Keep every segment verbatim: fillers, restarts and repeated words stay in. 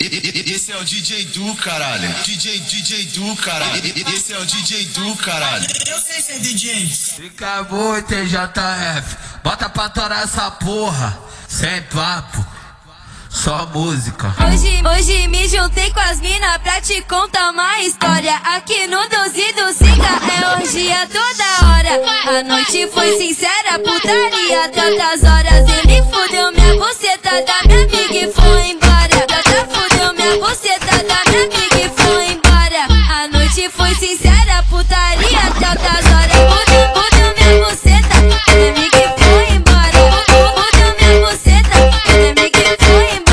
Esse é o D J Du, caralho. D J, D J Du, caralho. Esse é o D J Du, caralho. Eu sei ser D J. Fica muito, T J F. Bota pra torar essa porra. Sem papo. Só música. Hoje, hoje me juntei com as mina pra te contar uma história. Aqui no doze do Siga é orgia toda hora. A noite foi sincera, putaria tantas horas. Ele fudeu minha buceta da minha amiga e foi embora. Tata fudeu minha buceta da minha amiga e foi embora. A noite foi sincera, putaria tantas horas. Fudeu, fudeu minha buceta da minha amiga e foi embora. Fudeu minha buceta da minha amiga e foi embora.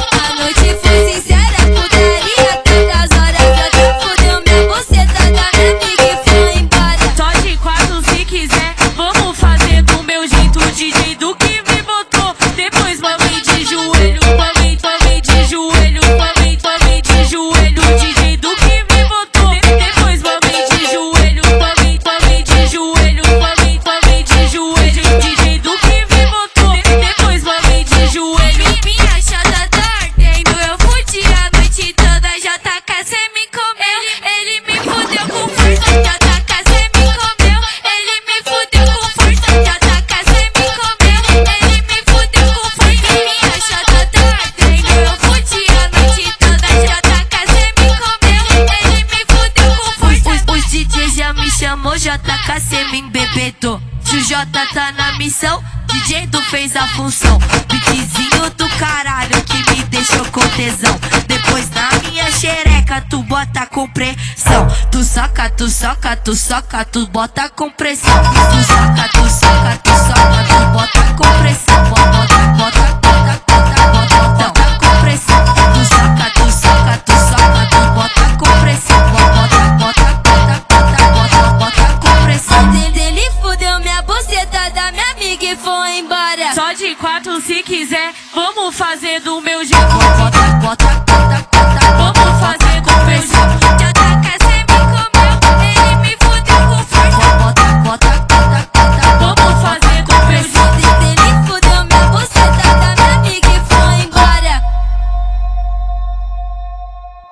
J K C me embebedou. Se o J tá na missão, D J Du fez a função. Beatzinho do caralho que me deixou com tesão. Depois na minha xereca tu bota com pressão. Tu soca, tu soca, tu soca, tu bota com pressão. Tu soca, tu soca, tu soca, tu bota com pressão. Bota, bota, bota, bota, bota, bota com pressão. Tu soca, tu soca, tu soca, tu bota com pressão. Bota, bota, bota, bota, bota, bota com pressão. Ele fudeu minha buceta da minha amiga e foi embora. Só de quatro se quiser, vamos fazer do meu